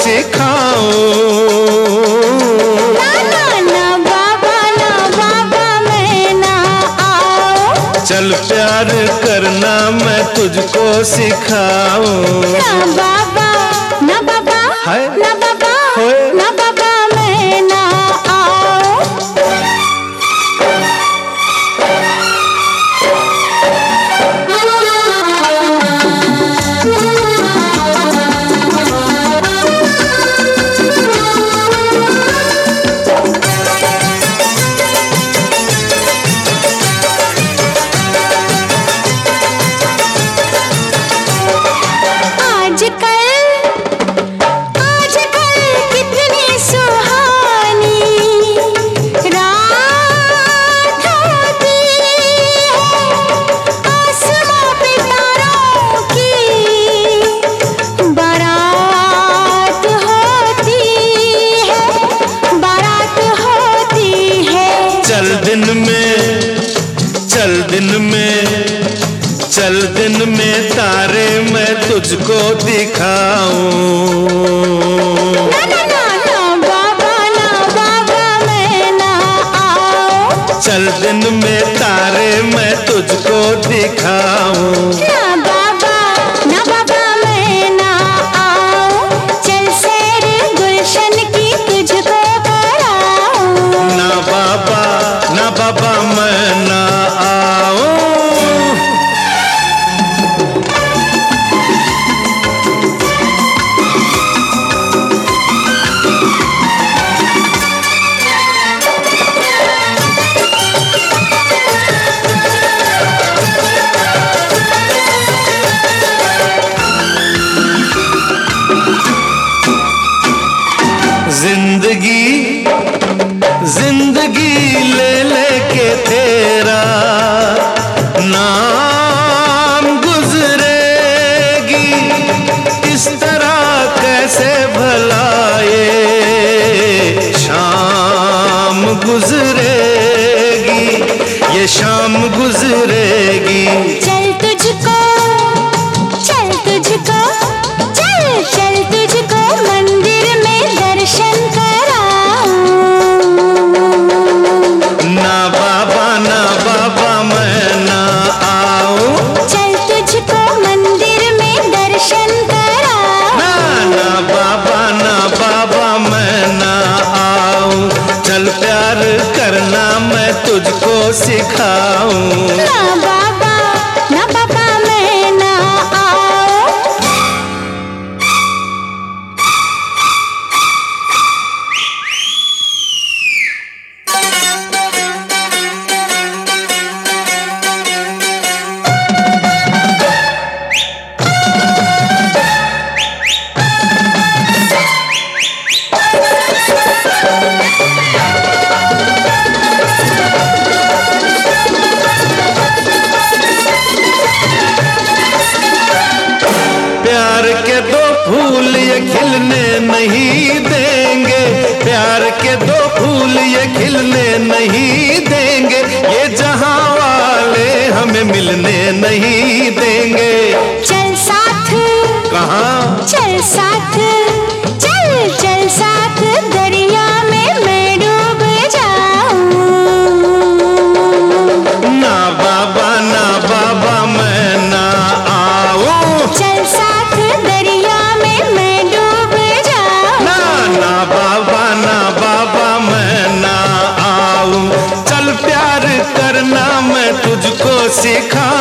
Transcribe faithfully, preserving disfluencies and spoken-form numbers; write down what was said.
सिखाऊं। ना ना ना बाबा ना बाबा मैं ना आऊं। चल प्यार करना मैं तुझको सिखाऊं। ना बाबा ना बाबा हाय ना बाबा होए ना बाबा मैं ना आऊं। चल दिन में चल दिन में चल दिन में तारे मैं तुझको दिखाऊं। ना ना ना ना बाबा ना बाबा मैं ना आऊं। चल दिन में तारे मैं तुझको दिखाऊं। ना बाबा ना बाबा मैं ना आऊं। चल सैर गुलशन की तुझको कराऊं। ना बाबा ना बाबा मैं ना आऊं। जिंदगी जिंदगी ले लेके तेरा नाम गुजरेगी। इस तरह कैसे भला ये शाम गुजरेगी, ये शाम गुजरेगी। चल तुझको चल तुझको चल चल तुझको मंदिर में दर्शन कराऊं। ना बाबा ना बाबा मैं ना आऊं। चल तुझको मंदिर में दर्शन कराऊं। ना ना बाबा ना बाबा मैं ना आऊं। चल प्यार करना मैं तुझको सिखाऊं। ना बाबा ना बाबा मैं ना आऊं। प्यार के दो फूल ये खिलने नहीं देंगे। प्यार के दो फूल ये खिलने नहीं देंगे। ये जहां वाले हमें मिलने नहीं देंगे। चल साथ कहाँ चल साथ चल चल साथ दरिया में मैं डूब जाऊं। ना बाबा ना बाबा मैं ना आऊं। चल साथ दरिया में मैं डूब जाऊं। ना ना बाबा ना बाबा मैं ना आऊं। चल प्यार करना मैं तुझको सिखा